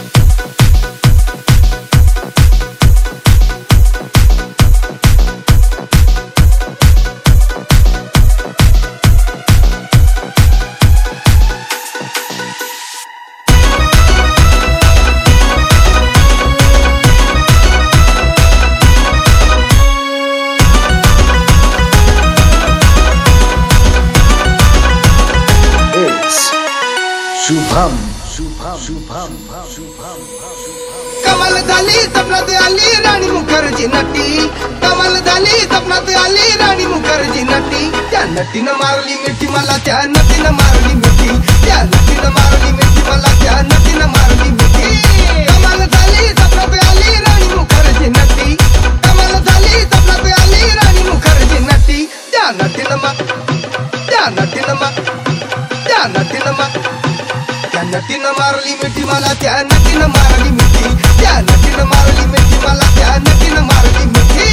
शुभम शुभम शुभम शुभम कमाल झाली सपनात आली राणी मुखर्जी नटी कमाल झाली सपनात आली राणी मुखर्जी नटी त्या नटीनं मारली मिठी मला त्या नटीनं मारली मिठी त्या नटीनं मारली मिठी मला त्या नटीनं मारली मिठी कमाल झाली सपनात आली राणी मुखर्जी नटी कमाल झाली सपनात आली राणी मुखर्जी नटी त्या नटीनं नटीनं मारली मिठी मला त्या नटीनं मारली मिठी त्या नटीनं मारली मिठी मला त्या नटीनं मारली मिठी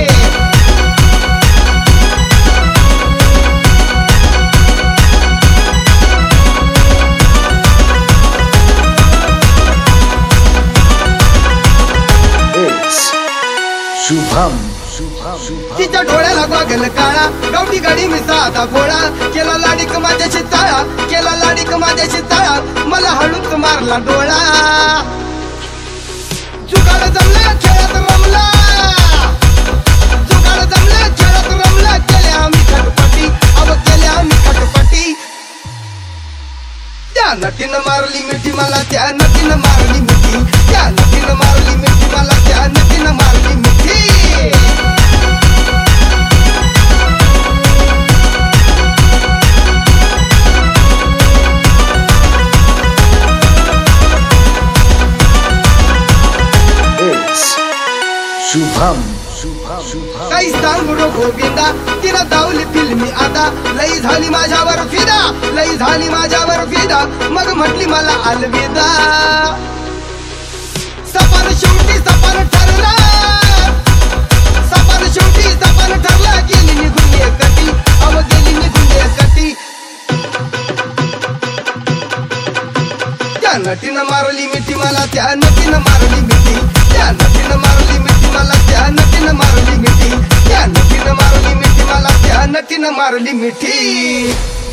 शुभम तिच्या डोळ्याला गॉगल काळा गावठी गाडी मी साधा भोळा केला लाडीक माझ्याशी ताळा केला लाडीक माझ्याशी ताळा मला हळूच मारला डोळा जुगाड जमला खेळात रमला जुगाड जमला खेळात रमला केल्या आम्ही खटपटी अव केल्या आम्ही खटपटी त्या नटीनं मारली मिठी मला त्या नटीनं मारली मिठी त्या नटीनं मारली मिठी मला त्या नटीनं मारली मिठी शुभम काही सांगू गोविंदा तिला दावली फिल्मी आता लई झाली माझ्यावर फिदा लई झाली माझ्यावर फिदा मग म्हटली मला अलविदा सपान शेवटी सपान ठरला सपान शेवटी सपान ठरला गेली निघून एकटी अव गेली निघून एकटी त्या नटीनं मारली मिठी मला त्या नटीनं मारली मिठी त्या नटीनं मारली मिठी मला त्या नटीनं मारली मिठी त्या नटीनं मारली मिठी मला त्या नटीनं मारली मिठी